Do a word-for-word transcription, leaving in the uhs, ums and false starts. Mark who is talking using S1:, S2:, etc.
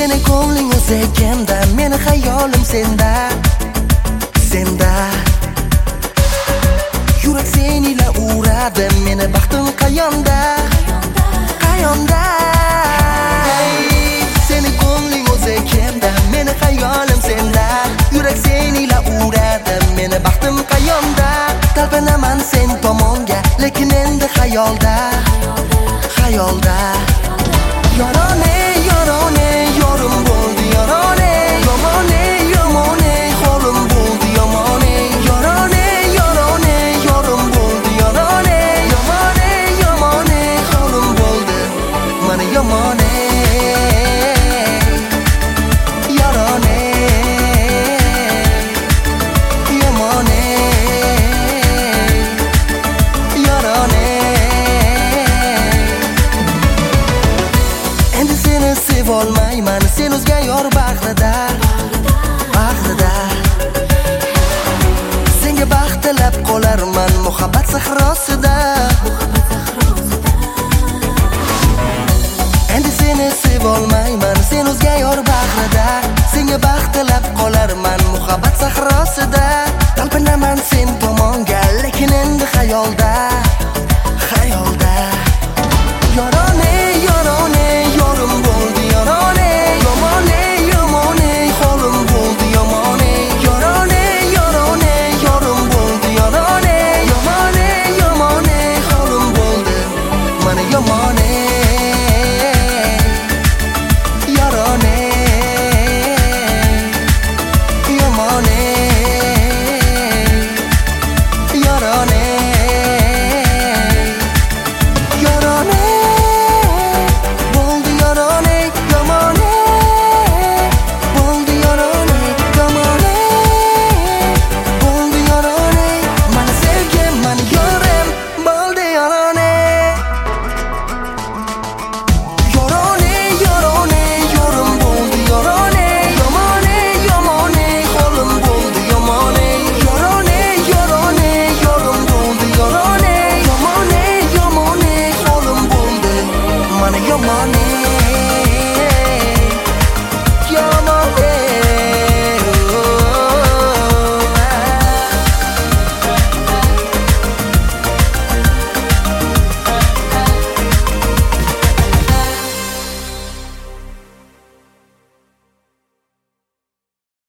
S1: Seni ko'ngling o'zagimda, meni xayolim senda, senda. Yurak seni ila uradi, meni baxtim qayonda, qayonda. Seni ko'ngling o'zagimda, meni xayolim senda. Yurak seni ila uradi, meni baxtim qayonda. Talpinaman sen tomonga, lekin endi xayolda, xayolda. Yorone, yorone, yorim bo'ldi yorone. Yomone, yomone, holim bo'ldi yomone. Yorone, yorone, yorim bo'ldi yorone. Yomone, yomone, holim bo'ldi mana yomone. Yorone, yomone, yorone. Endi seni sevolmayman, sen o'zga yor bag'rida, bag'rida. Senga baxt tilab qolarman muhabbat sahrosida. Endi seni sevolmayman, sen o'zga yor bag'rida. Senga baxt tilab qolarman muhabbat sahrosida. Talpinaman sen tomonga, lekin endi xayolda.